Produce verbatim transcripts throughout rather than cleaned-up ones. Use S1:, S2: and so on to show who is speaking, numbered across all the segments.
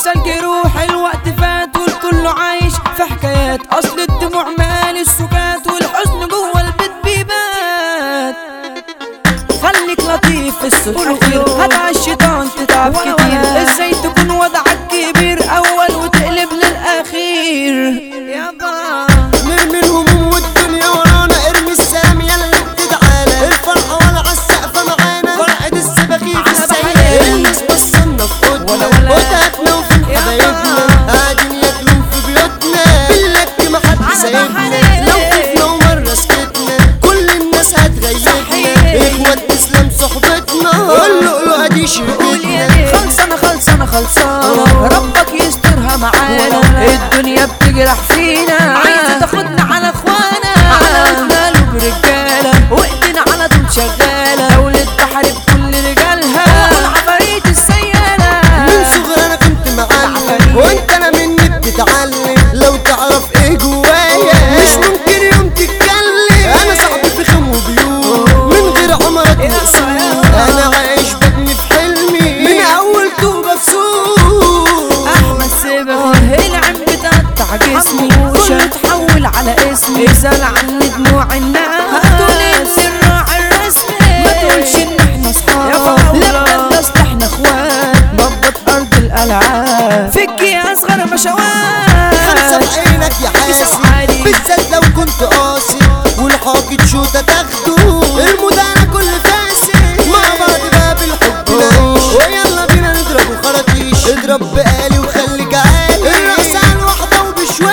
S1: انسى الجروح الوقت فات والكل عايش في حكايات، اصل الدموع مال السكات والحزن جوه البيت بيبات. خليك لطيف في السطور هتع الشيطان تتعب كتير، ازاي تكون وضعك كبير اول وتقلب للاخير يابا.
S2: نرمي الهموم والدنيا ورانا، ارمي السلام يلا بتتعالى، الفرحة ولا عالسقفة معانا، فرحة السباخين في السيارة، الناس بصلنا في قدنا وتهاتنا وفي حبايبنا، قاعدين ياكلون في بيوتنا باللك محد سايبنا، لو خفنا ومرة سكتنا كل الناس هتغيبنا، اخوات تسلم صحبتنا واللؤلؤة دي شركتنا.
S1: خلصانة خلصانة خلصانة ربك يسترها معانا، الدنيا بتجرح فينا عايزة تاخدنا على اخوانا، على رجاله برجالة وايدينا على طول شغالة، دولة بحر بكل رجالها والعفاريت السيالة.
S2: من صغري انا كنت معلم وانت انا مني بتتعلم، لو تعرف ايه جوايا مش ممكن يوم تتكلم، انا صاحبي في خم وبيوت من غير عمرك مقسوم، انا عايش ببني في حلمي من اول طوبة في سوق.
S1: احمد سبغ العين بتقطع جسمي كله تحول على اسمي، اسأل عني دموع الناس هتقول انت الراعي الرسمي، ما تقولش ان احنا اصحاب لا بجد اصل احنا اخوات، ضبط ارض الالعاب فيكي اصغر مشاوات.
S2: خمسة في عينك يا حاسي بالذات لو كنت قاسي، والحاجة شوطة تاخده المدانة كل فاسي، مع بعض بقى بالحب نعيش ويلا بينا نضرب وخراطيش، اضرب بقالي وخليك عالي، الرقص على الوحدة وبشويش،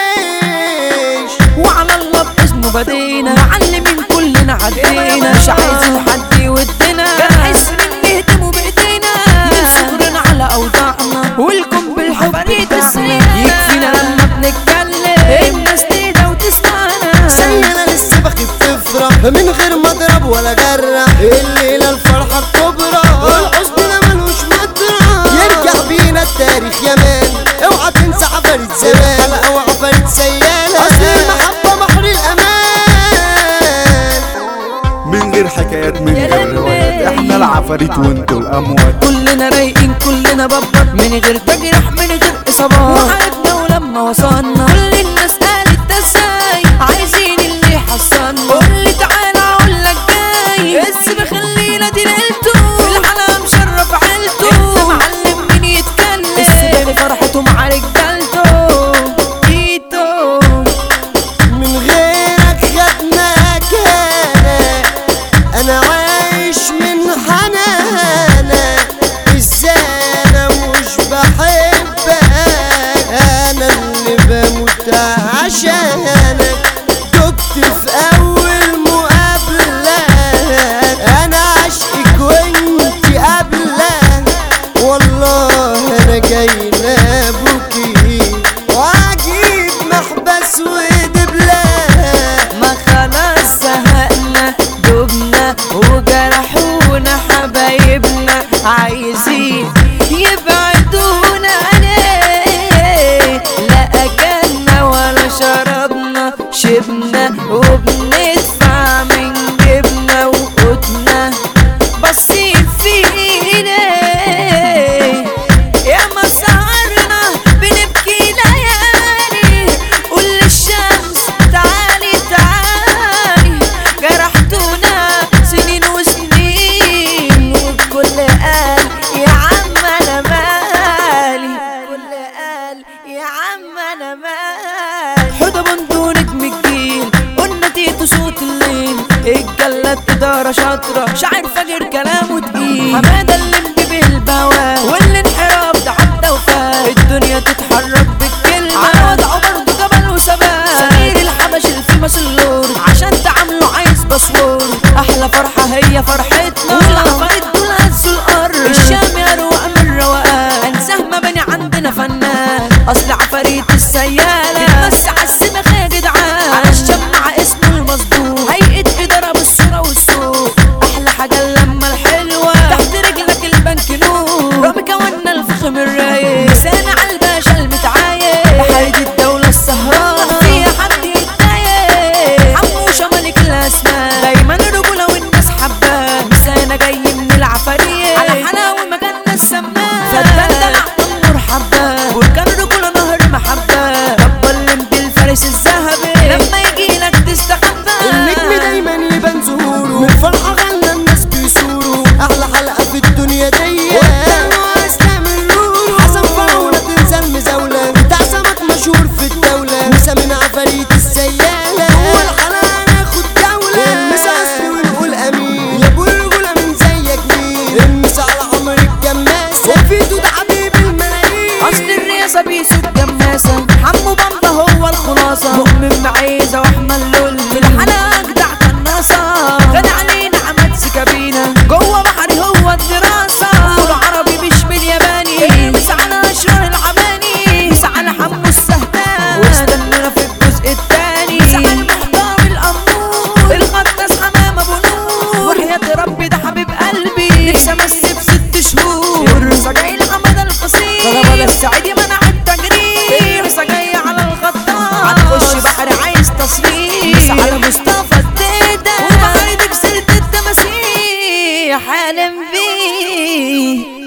S1: وعلى الله باسمه بدينا معلمين كلنا عدينا، مش عايزين حد يودنا نحس ان نهتموا بايدينا، من صغرنا على اوضاعنا والكم بالحب بتاعنا، يكفينا لما بنتكلم الناس تهدى وتسمعنا،
S2: سينا للسبخ بتفرح من غير ما اضرب ولا جرح، الليلة الفرحة الكبرى والحزن ده ملوش مطرح، يرجع بينا التاريخ يا مان، اوعى تنسى عفاريت زمان، حلقة وعفاريت سيالة، اصل المحبة بحر الامان.
S3: من غير حكايات من غير روايات، احنا العفاريت وانتوا الاموات،
S1: كلنا رايقين كلنا ببط من غير تجرح من غير اصابات، وحاربنا ولما وصلنا كل الناس قالت ده ازاي، عايزين اللي يحصلنا قولي تعالى اقولك جاي، بس بخلينا دي ليلته في الحلقة مشرف عيلته، انت معلم مين يتكلم السباقي فرحته مع رجالته تيتو.
S2: من غيرك خدناك انا عايش من حنانك، ازاي انا مش بحبك، انا اللي بموت عشانك، دقت في اول مقابلة انا عشقك وانت قبلة، والله انا جاي لابوكي واجيب محبس ودبلة،
S1: ما خلاص زهقنا دبنا وجرحونا حبايبنا، عايزين يبعدونا ليه، لا اكلنا ولا شربنا شبنا وبندفع من جبنا وقوتنا، باصين فينا يا ما سهرنا بنبكي ليالي، قول للشمس تعالي تعالي، جرحتونا سنين وسنين والكل قال يا عم انا مالي، الكل قال يا عم انا مالي. حوضة بندو نجم الجيل قلنا تيتو صوت الليل، الجلاد إدارة شاطرة شاعر فاجر كلامه تقيل، حمادة اللي مجيب البوا والانحراف ده عدى وفات، الدنيا تتحرك بالكلمة على وضعه برضه جبل وثبات، سمير الحبش الفيمس اللورد عشان تعامله عايز باسورد، أحلى فرحة هي فرحتنا والعفاريت دول هزوا الأرض، الشام يا رواق من روقان أنساه مبني عندنا فنان، أصل عفاريت السيالة بس عالسبخ يا جدعان، على الشمع اسمه المصدوق هيئة إدارة بالصورة والسوق، أحلى حاجة اللمة الحلوة تحت رجلك البنك نور، رامي كوانا الفخم الرايق لسان عالباشا المتعايق، بحرية الدولة السهرانة فيها حد يتضايق، حموشة ملك الأسماء دايما الرجولة والناس حباه، مسانا جاي من العفاريت على حلاوة مجالنا السمان، فالدلدل عقل مرحبا سعيدي منع التجريح لسه جاي على الغطاس هتخش بحر عايز تصريح على مصطفى الديدة وبحر دي بسيرة التماسيح حالم بيه